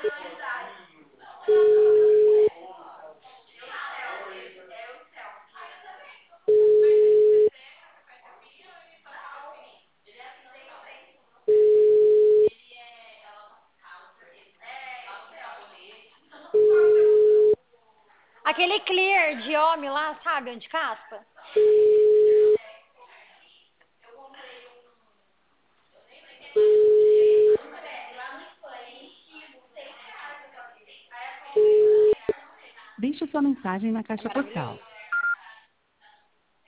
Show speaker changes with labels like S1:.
S1: Aquele clear de homem lá, sabe, onde caspa?
S2: Deixe sua mensagem na caixa postal.
S1: Maravilhoso.